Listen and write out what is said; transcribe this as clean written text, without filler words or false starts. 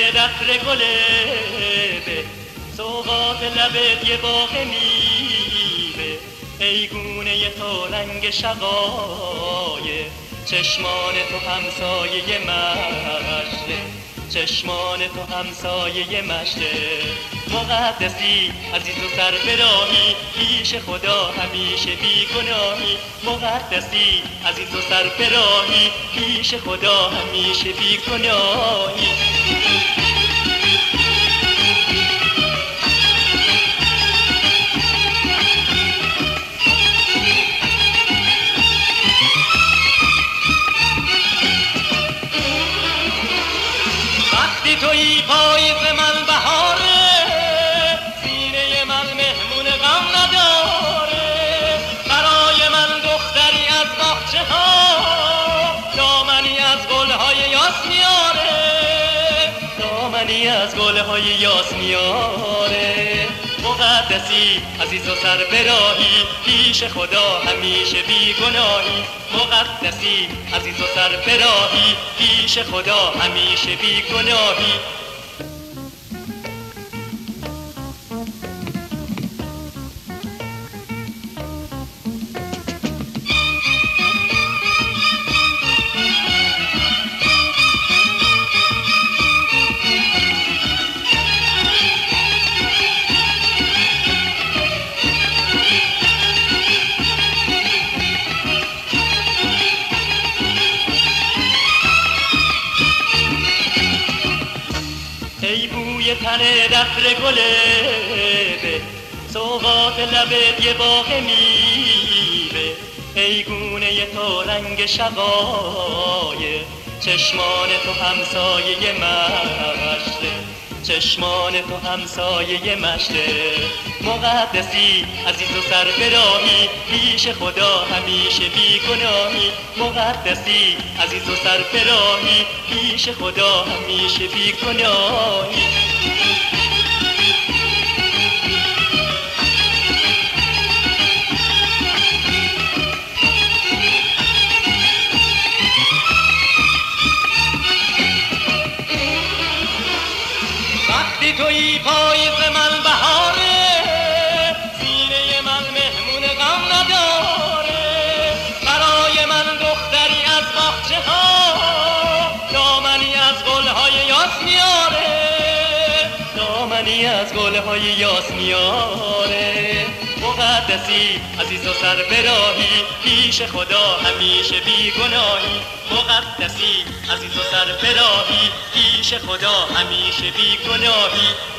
رفر گله به سوغات لبت یه باغ میوه، ای گونه تو رنگ شقایه، چشمان تو همسایه مشته، چشمان تو همسایه مشته. مقدسی عزیز و سرفراهی، پیش خدا همیشه بی گناهی. مقدسی عزیز و سرفراهی، پیش خدا همیشه بی گناهی. وقتی تویی پاییز من بهاره، سینه من مهمون غم نداره. برای من دختری از باغچه ها، دامنی از گلهای یاس میاره، دامنی از گلهای یاس میاره. مقدسی عزیز و سربراهی، پیش خدا همیشه بی گناهی. مقدسی عزیز و سربراهی، پیش خدا همیشه بی گناهی. ای بوی تن رفر گله به سوغات لبت یه باغ میوه، ای گونه تو رنگ شقایه، چشمان تو همسایه مشته، چشمان تو همسایه مشته. مقدسی عزیز و سرفراهی، پیش خدا همیشه بی گناهی. مقدسی عزیز و سرفراهی، پیش خدا همیشه بی گناهی. وقتی تویی پاییز من بهاره، سینه من مهمون غم نداره. برای من دختری از باغچه ها، دامنی از گلهای یاس میاره، دامنی از گلهای یاس میاره. مقدسی عزیز و سربراهی، پیش خدا همیشه بی گناهی. مقدسی عزیز و سربراهی، پیش خدا همیشه بی گناهی.